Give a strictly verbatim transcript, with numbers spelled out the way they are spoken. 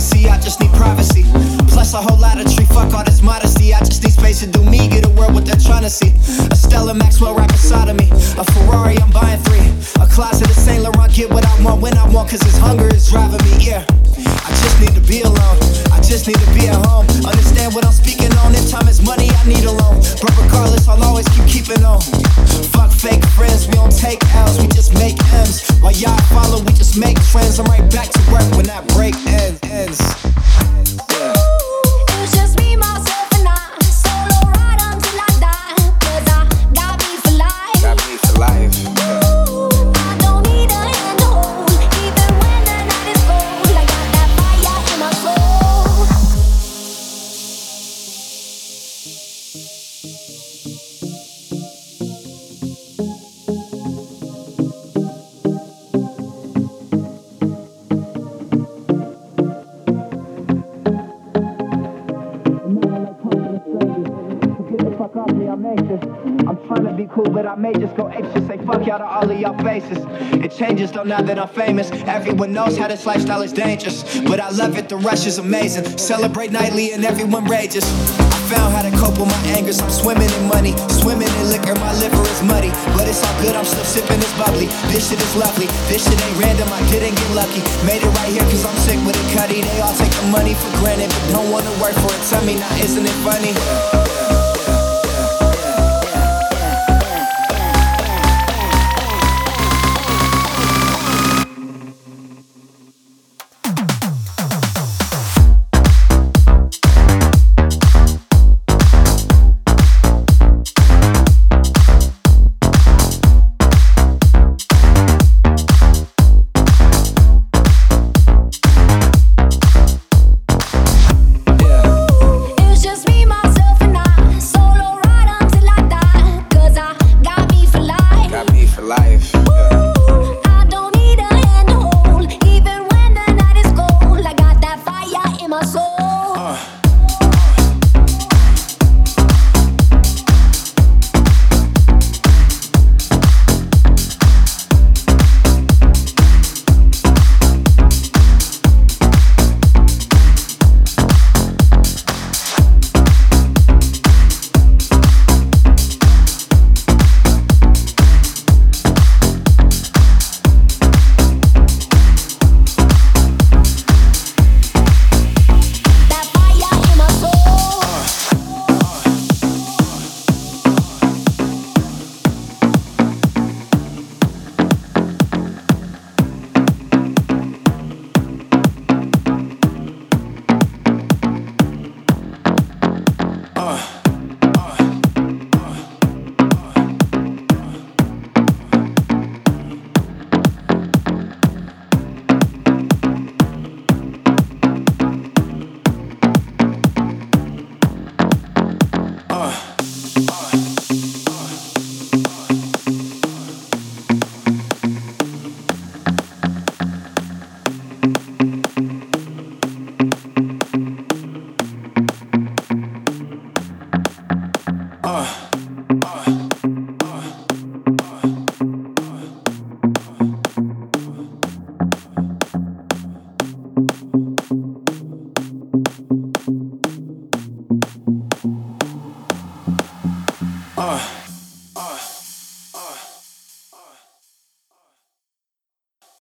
legacy, I just need privacy. Plus a whole lot of tree, fuck all this modesty. I just need space to do me, get a world what they're trying to see. A Stella Maxwell right beside of me. A Ferrari, I'm buying three. A closet of Saint Laurent, get what I want when I want, cause this hunger is driving me, yeah. I just need to be alone, I just need to be at home. Understand what I'm speaking on, if time is money, I need a loan. But regardless, I'll always keep keeping on. Fuck fake friends, we don't take L's, we just make M's. While y'all follow, we just make trends. I'm right back to work when that break ends, ends. Yeah. It's just me, myself, and I. Solo ride until I die. Cause I got me for life. Got me for life. Ooh, I don't need a hand to hold. Even when the night is cold, I got that fire in my soul. I'm trying to be cool, but I may just go anxious. Say fuck y'all to all of y'all faces. It changes though now that I'm famous. Everyone knows how this lifestyle is dangerous, but I love it, the rush is amazing. Celebrate nightly and everyone rages. I found how to cope with my angers. I'm swimming in money, swimming in liquor. My liver is muddy, but it's all good, I'm still sipping this bubbly. This shit is lovely, this shit ain't random, I didn't get lucky. Made it right here cause I'm sick with it, cutty. They all take the money for granted, but don't wanna work for it. Tell me now, isn't it funny?